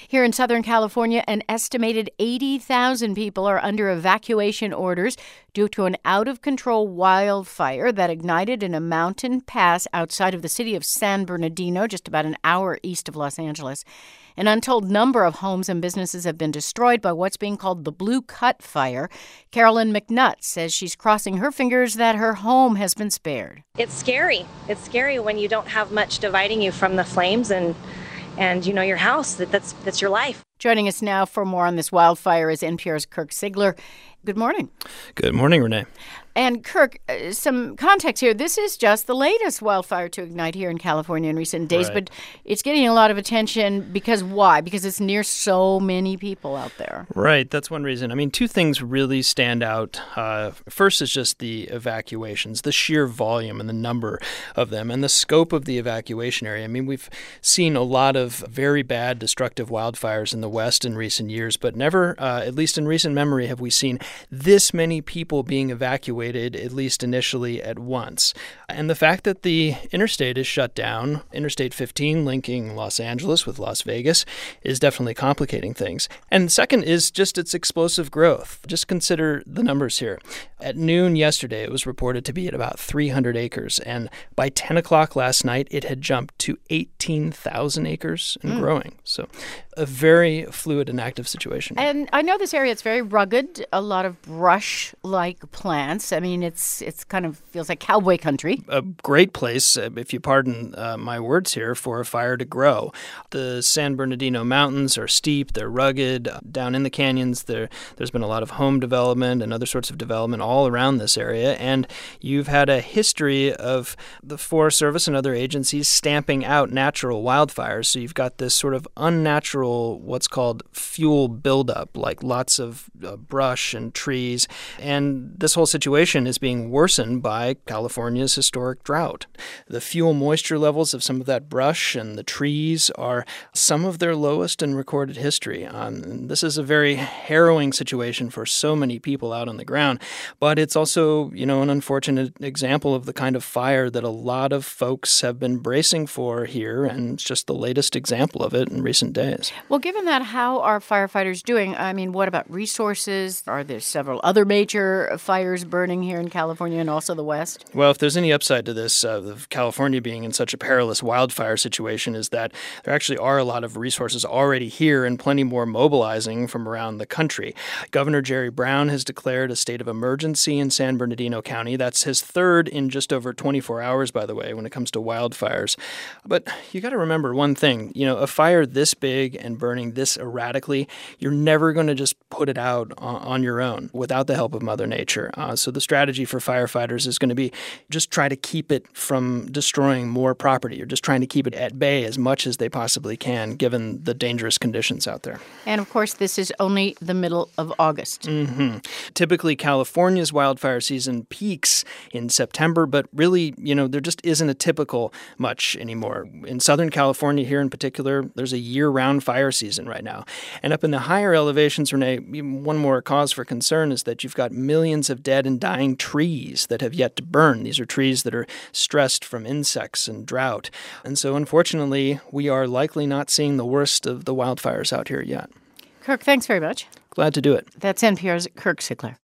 Here in Southern California, an estimated 80,000 people are under evacuation orders due to an out-of-control wildfire that ignited in a mountain pass outside of the city of San Bernardino, just about an hour east of Los Angeles. An untold number of homes and businesses have been destroyed by what's being called the Blue Cut Fire. Carolyn McNutt says she's crossing her fingers that her home has been spared. It's scary. It's scary when you don't have much dividing you from the flames and your house. That's your life. Joining us now for more on this wildfire is NPR's Kirk Siegler. Good morning. Good morning, Renee. And Kirk, some context here. This is just the latest wildfire to ignite here in California in recent days, Right. But it's getting a lot of attention because why? Because it's near so many people out there. Right, that's one reason. I mean, two things really stand out. First is just the evacuations, the sheer volume and the number of them, and the scope of the evacuation area. I mean, we've seen a lot of very bad, destructive wildfires in the West in recent years, but never, at least in recent memory, have we seen this many people being evacuated, at least initially, at once. And the fact that the interstate is shut down, Interstate 15 linking Los Angeles with Las Vegas, is definitely complicating things. And second is just its explosive growth. Just consider the numbers here. At noon yesterday, it was reported to be at about 300 acres. And by 10 o'clock last night, it had jumped to 18,000 acres and growing. So a very fluid and active situation. And I know this area, it's very rugged, a lot of brush-like plants. I mean, it's kind of feels like cowboy country. A great place, if you pardon my words here, for a fire to grow. The San Bernardino Mountains are steep, they're rugged. Down in the canyons, there's been a lot of home development and other sorts of development all around this area. And you've had a history of the Forest Service and other agencies stamping out natural wildfires. So you've got this sort of unnatural, what's called fuel buildup, like lots of brush and trees. And this whole situation is being worsened by California's historic drought. The fuel moisture levels of some of that brush and the trees are some of their lowest in recorded history. This is a very harrowing situation for so many people out on the ground, but it's also, an unfortunate example of the kind of fire that a lot of folks have been bracing for here, and it's just the latest example of it in recent days. Well, given that, how are firefighters doing? I mean, what about resources? Are there several other major fires burning here in California and also the West? Well, if there's any upside to this, of California being in such a perilous wildfire situation, is that there actually are a lot of resources already here and plenty more mobilizing from around the country. Governor Jerry Brown has declared a state of emergency in San Bernardino County. That's his third in just over 24 hours, by the way, when it comes to wildfires. But you got to remember one thing. A fire this big and burning this erratically, you're never going to just put it out on your own without the help of Mother Nature. So the strategy for firefighters is going to be just try to keep it from destroying more property, or just trying to keep it at bay as much as they possibly can, given the dangerous conditions out there. And, of course, this is only the middle of August. Mm-hmm. Typically, California's wildfire season peaks in September, but really, there just isn't a typical much anymore. In Southern California here in particular, there's a year-round fire season right now. And up in the higher elevations, Renee, one more cause for concern is that you've got millions of dead and dying trees that have yet to burn. These are trees that are stressed from insects and drought. And so, unfortunately, we are likely not seeing the worst of the wildfires out here yet. Kirk, thanks very much. Glad to do it. That's NPR's Kirk Siegler.